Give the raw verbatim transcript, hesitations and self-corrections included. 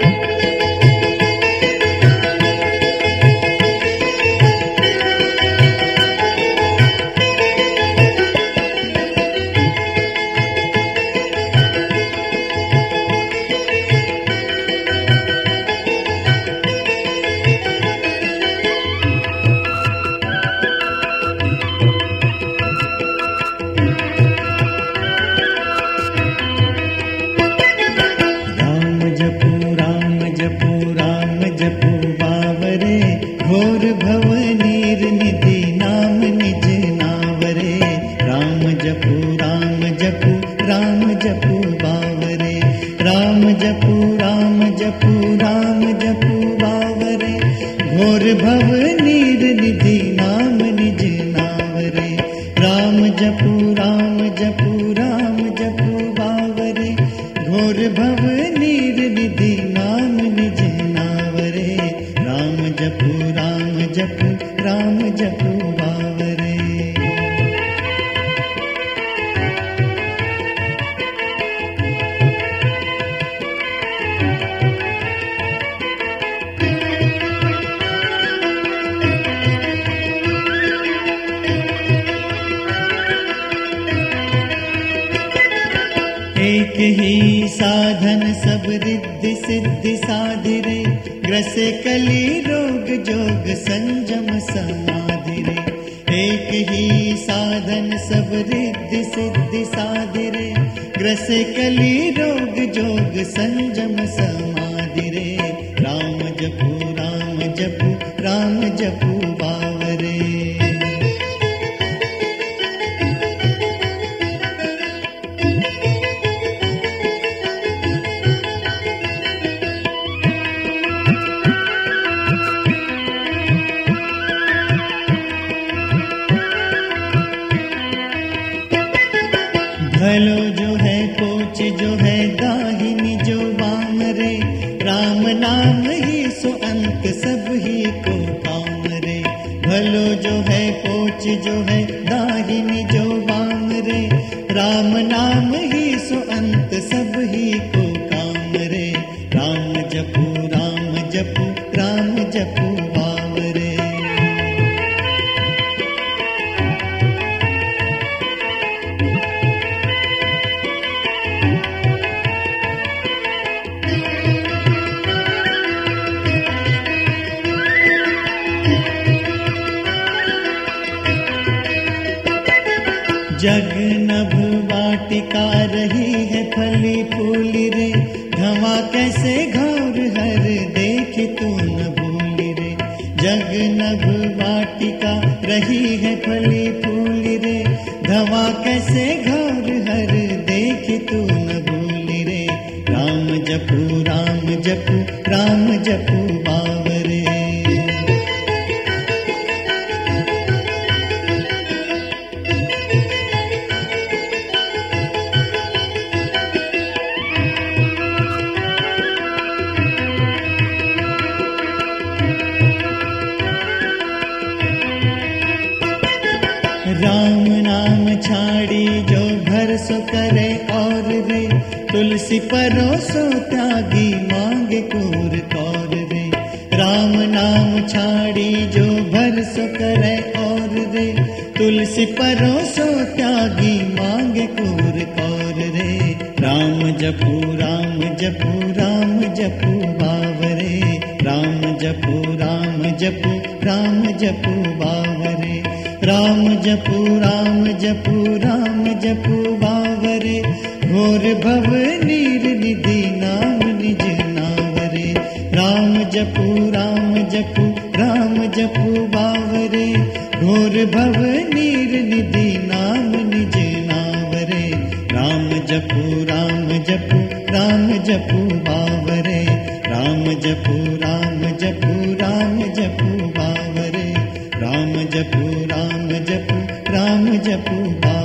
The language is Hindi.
एक ही साधन सब रिद्धि सिद्धि साधिरे, ग्रसे कली रोग जोग संयम समाधि रे। एक ही साधन सब रिद्धि सिद्धि साधिरे, ग्रसे कली रोग जोग संयम समाधि रे। राम जपू राम जपू राम जपू बावरे। भलो जो है कोच जो है दाहिनी जो वाम रे, राम नाम ही सो अंत सब ही को काम रे। भलो जो है कोच जो है दाहिनी जो वाम रे, राम नाम ही सो अंत सब ही को काम रे। राम जपू राम जपू राम जपू बावरे। जग नभ वाटिका रही है फली फूली रे, धमा कैसे घोर हर देख तू न भूली रे। जग नभ वाटिका रही है फली फूली रे, धमा कैसे घोर हर देख तू न भूली रे। राम जपू राम जपू राम जपू बावरे। राम नाम छाड़ी जो भर सो करे और रे, तुलसी परोसो त्यागी मांगे कूर कौर रे। राम नाम छाड़ी जो भर सो करे और रे, तुलसी परोसो त्यागी मांगे कूर कौर रे। राम जपू राम जपू राम जपू बावरे। राम जपू राम जपू राम जपू बावरे। राम जपू राम जपू राम जपू बावरे। घोर भव नीर निधि नाम निज नावरे। राम जपू राम जपू राम जपू बावरे। घोर भव नीर निधि नाम निज नावरे। राम जपू राम जपू राम जपू बावरे। राम जपू राम जपू राम जपू बावरे। राम जपू राम जपू राम जपू बावरे।